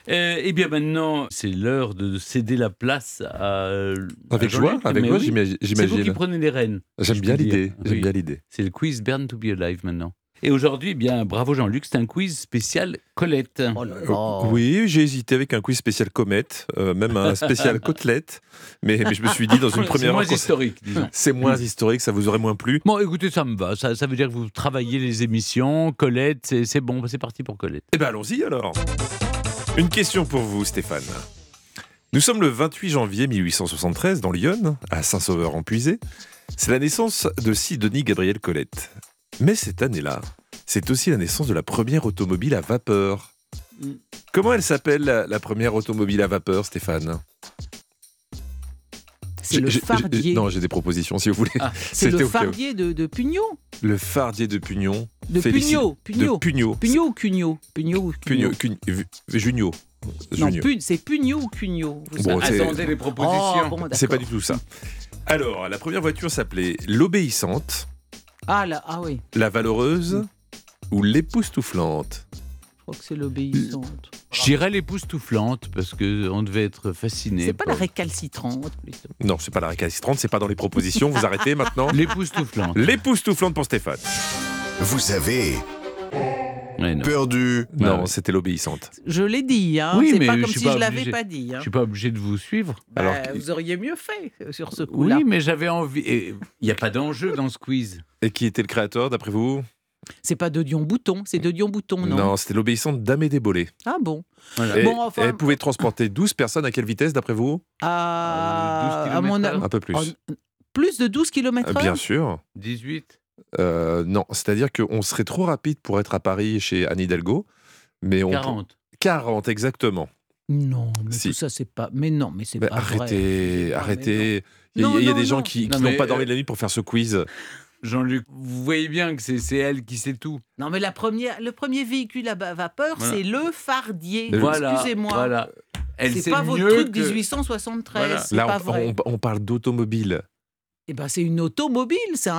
Eh bien maintenant, c'est l'heure de céder la place Avec joie, Jean-Luc. avec Mais joie, oui, c'est vous qui j'imagine. prenez les rênes. J'aime je bien peux dire. l'idée, j'aime Oui. bien l'idée. C'est le quiz Burn to be Alive maintenant. Et aujourd'hui, eh bien, bravo Jean-Luc, c'est un quiz spécial Colette. Oh là là. Oui, j'ai hésité avec un quiz spécial comète, même un spécial côtelette, mais je me suis dit dans une C'est première moins heure, historique, disons. c'est moins historique, ça vous aurait moins plu. Bon, écoutez, ça me va. Ça veut dire que vous travaillez les émissions. Colette, c'est bon, c'est parti pour Colette. Eh bien allons-y alors. Une question pour vous Stéphane. Nous sommes le 28 janvier 1873 dans l'Yonne, à Saint-Sauveur-en-Puisée. C'est la naissance de Sidonie Gabrielle Colette. Mais cette année-là, c'est aussi la naissance de la première automobile à vapeur. Comment elle s'appelle la première automobile à vapeur, Stéphane ? C'est le Fardier. Non, j'ai des propositions si vous voulez. Ah, C'est le c'était au cas où. Fardier de Pugno. Le Fardier de Pugnon. De Pugno. De Pugno. Pugno ou Cugno Pugno ou Cugno Junio. Non, Junio. c'est Pugno ou Cugno. Vous Bon, savez. c'est- Attendez les propositions. Oh, bon, C'est pas d'accord. du tout ça. Alors, la première voiture s'appelait l'Obéissante, Ah là, ah oui, la Valeureuse ou l'Époustouflante. je crois que c'est l'obéissante. Je dirais l'époustouflante parce qu'on devait être fasciné. C'est pas la récalcitrante plutôt. Non, c'est pas la récalcitrante, c'est pas dans les propositions. Vous arrêtez maintenant. L'époustouflante. L'Époustouflante pour Stéphane. Vous avez Ouais, non. perdu. Non, c'était l'Obéissante. Je l'ai dit, hein. Oui, C'est mais pas je comme suis si pas je l'avais obligé. pas dit. Hein. Je suis pas obligé de vous suivre. Bah, Alors, vous auriez mieux fait sur ce coup-là. Oui, mais j'avais envie. Il n'y a pas d'enjeu dans ce quiz. Et qui était le créateur, d'après vous ? C'est pas de Dion Bouton, c'est de Dion Bouton, non, c'était l'Obéissante d'Amédée Bollé. Ah bon Voilà. Et, Bon, enfin- et elle pouvait transporter 12 personnes à quelle vitesse, d'après vous ? 12 à mon kilomètres avis, Un peu plus. plus de 12 km/h. Bien sûr. 18. Non, c'est-à-dire qu'on serait trop rapide pour être à Paris chez Anne Hidalgo. Mais 40. 40, exactement. Non, mais Si. tout ça, c'est pas. Mais non, mais c'est Mais pas vrai. arrêtez, C'est pas- arrêtez. mais Il y a non, des gens non. qui Non, n'ont mais, pas dormi de la nuit pour faire ce quiz. Jean-Luc, vous voyez bien que c'est elle qui sait tout. Non, mais le premier véhicule à vapeur, Voilà. c'est le Fardier. Voilà. Excusez-moi. Voilà. Elle C'est sait pas votre mieux truc que... 1873, Voilà. c'est Là, pas vrai. on parle d'automobile. Eh ben, c'est une automobile, c'est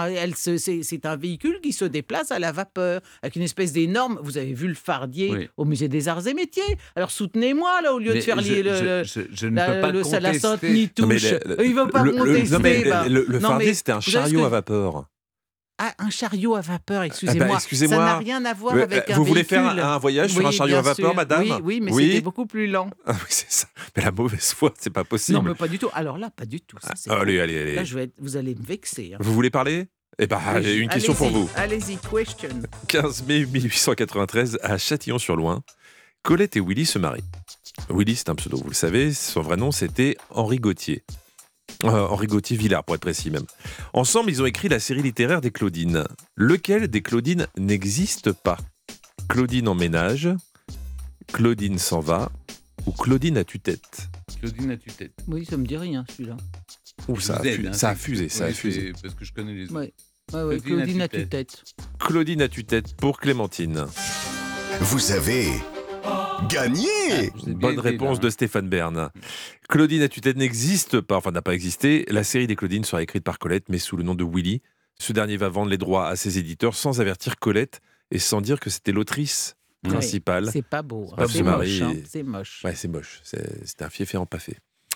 un véhicule qui se déplace à la vapeur, avec une espèce d'énorme... Vous avez vu le Fardier Oui. au musée des Arts et Métiers. Alors soutenez-moi, là, au lieu de Mais faire je ne peux pas la contester. Sainte-Nitouche. Il va pas contester. bah. Le Non, Fardier, mais c'était un vous savez ce chariot que- à vapeur. Ah, un chariot à vapeur, excusez-moi. excusez-moi. Ça n'a rien à voir avec un Vous voulez véhicule. faire un voyage sur Oui, un chariot à bien vapeur, sûr. madame ? Oui, mais Oui. c'était beaucoup plus lent. Ah oui, c'est ça. Mais la mauvaise foi, c'est pas possible. Non, mais pas du tout. Alors là, pas du tout. Ça, c'est Allez, bon. allez. Là, vous allez me vexer. Hein. Vous voulez parler ? Eh ben, j'ai une question pour Allez-y, vous. Allez-y, question. 15 mai 1893, à Châtillon-sur-Loing, Colette et Willy se marient. Willy, c'est un pseudo, vous le savez. Son vrai nom, c'était Henri Gauthier. Henri Gauthier-Villard, pour être précis même. Ensemble, ils ont écrit la série littéraire des Claudines. Lequel des Claudines n'existe pas ? Claudine en ménage, Claudine s'en va ou Claudine à tue-tête ? Claudine à tue-tête. Oui, ça me dit rien, celui-là. Ouh, ça a Je vous aide, hein, ça a c'est- fusé, ça a oui, fusé. c'est parce que je connais les autres. Ouais. Ouais, Claudine à tue-tête. Claudine à tue-tête pour Clémentine. Vous avez gagné. Vous êtes bien Bonne aidé, réponse là, de hein. Stéphane Bern. Claudine à tue-tête n'existe pas, enfin n'a pas existé. La série des Claudines sera écrite par Colette, mais sous le nom de Willy. Ce dernier va vendre les droits à ses éditeurs sans avertir Colette et sans dire que c'était l'autrice principale. C'est pas beau. pas C'est beau. moche. Marie- Hein. C'est moche. Ouais, c'est moche. C'est un fiefé en pas fait.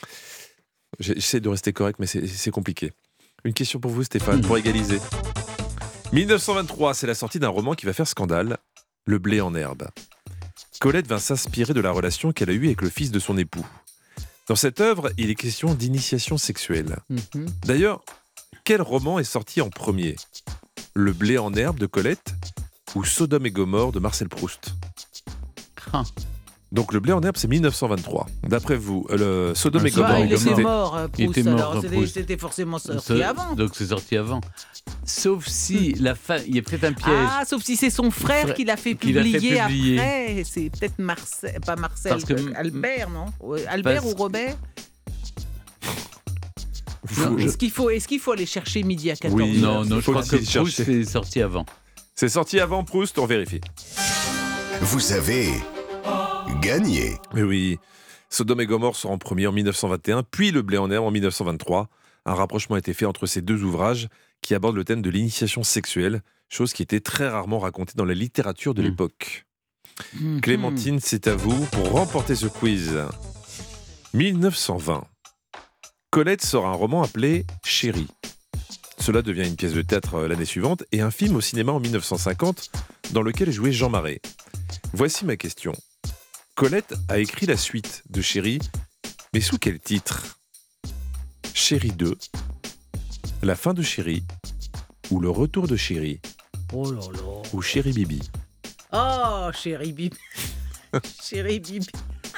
J'essaie de rester correct, mais c'est compliqué. Une question pour vous, Stéphane, pour égaliser. 1923, c'est la sortie d'un roman qui va faire scandale, Le blé en herbe. Colette va s'inspirer de la relation qu'elle a eue avec le fils de son époux. Dans cette œuvre, il est question d'initiation sexuelle. Mhm. D'ailleurs, quel roman est sorti en premier ? Le blé en herbe de Colette ou Sodome et Gomorrhe de Marcel Proust ? Ah. Donc le blé en herbe, c'est 1923. D'après vous, le Sodome et Sodome Gomorrhe, il était c'était- mort, Il Proust. était mort, Alors, Proust. c'était forcément sorti avant. Donc c'est sorti avant. Sauf si la fin, il y a peut-être un piège. Ah, sauf si c'est son frère qui l'a fait Qui l'a fait publier publier. après. C'est peut-être Marcel, pas Marcel, Parce que- Albert, non Albert Parce- ou Robert Vous- Est-ce qu'il faut aller chercher midi à 14h Oui, Non, je faut crois qu'il que cherche. Proust est sorti avant. C'est sorti avant Proust, on vérifie. Vous avez gagné. Mais oui, Sodome et Gomorrhe sort en premier en 1921, puis Le blé en herbe en 1923. Un rapprochement a été fait entre ces deux ouvrages qui abordent le thème de l'initiation sexuelle, chose qui était très rarement racontée dans la littérature de l'époque. Clémentine, c'est à vous pour remporter ce quiz. 1920. Colette sort un roman appelé Chérie. Cela devient une pièce de théâtre l'année suivante et un film au cinéma en 1950 dans lequel jouait Jean Marais. Voici ma question. Colette a écrit la suite de Chérie, mais sous quel titre ? Chérie 2, La fin de Chérie, ou Le retour de Chérie, Oh là là. ou Chérie Bibi. Oh, chérie Bibi. Chérie Bibi.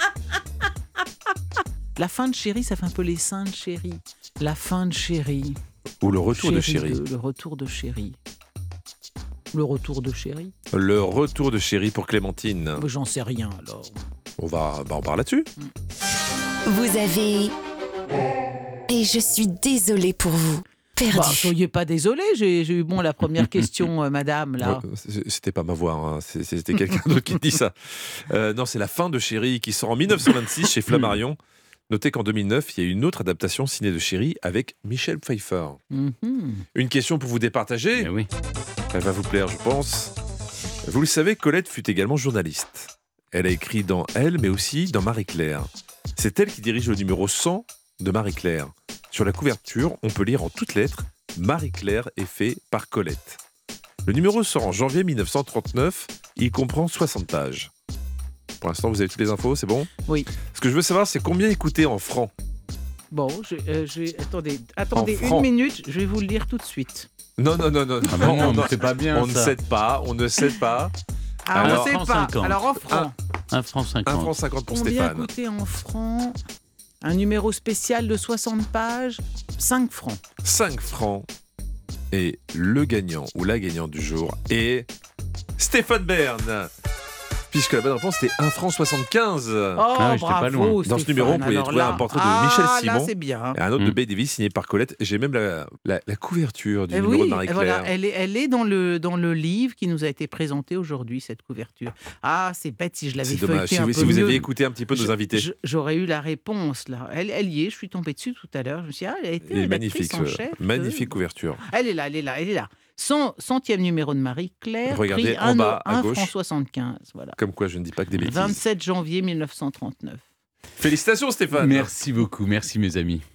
La fin de Chérie, ça fait un peu les seins de Chérie. La fin de Chérie. Ou Le retour de Chérie Chérie. 2, le retour de Chérie. Le retour de Chérie. Le retour de Chérie pour Clémentine. J'en sais rien alors. On va en parler là-dessus. Vous avez... Et je suis désolée pour vous. Perdu. Soyez pas désolé, j'ai eu la première question, madame, là. Ouais, c'était pas ma voix, hein. C'était quelqu'un d'autre qui dit ça. Non, c'est La fin de Chérie qui sort en 1926 chez Flammarion. Notez qu'en 2009, il y a eu une autre adaptation ciné de Chérie avec Michel Pfeiffer. Mhm. Une question pour vous départager. Eh oui. Elle va vous plaire, je pense. Vous le savez, Colette fut également journaliste. Elle a écrit dans Elle, mais aussi dans Marie-Claire. C'est elle qui dirige le numéro 100 de Marie-Claire. Sur la couverture, on peut lire en toutes lettres « Marie-Claire est fait par Colette ». Le numéro sort en janvier 1939. Il comprend 60 pages. Pour l'instant, vous avez toutes les infos, c'est bon ? Oui. Ce que je veux savoir, c'est combien écouter en francs ? Bon, attendez En une francs. minute, je vais vous le lire tout de suite. Non. Ah bah non, mais c'est pas bien On ne ça. cède pas, on ne cède pas. Ah, Alors, on sait francs pas. 50. Alors en francs. 1 franc 50. 1 franc 50 pour Combien Stéphane. coûtait en francs un numéro spécial de 60 pages 5 francs. 5 francs. Et le gagnant ou la gagnante du jour est Stéphane Bern. Puisque la bonne réponse c'était 1 franc 75. Oh, Ah oui, j'étais pas loin. bravo, Dans ce numéro, on pouvait Stéphane. trouver Alors un portrait de là, Michel là, Simon. c'est bien. Et un autre de Mm. Bay Davis signé par Colette. J'ai même la couverture du Eh numéro oui, de Marie-Claire. voilà, elle est dans le livre qui nous a été présenté aujourd'hui, cette couverture. Ah, c'est bête si je l'avais C'est dommage. feuilleté un peu Si vous mieux. aviez écouté un petit peu nos invités. J'aurais eu la réponse, là. Elle y est, je suis tombée dessus tout à l'heure. Je me suis dit, elle a été Et rédactrice magnifique, en chef. magnifique couverture. Elle est là. 100e numéro de Marie-Claire, Regardez prix en bas, à 1 gauche. franc 75. Voilà. Comme quoi, je ne dis pas que des bêtises. 27 janvier 1939. Félicitations Stéphane. Merci beaucoup, merci mes amis.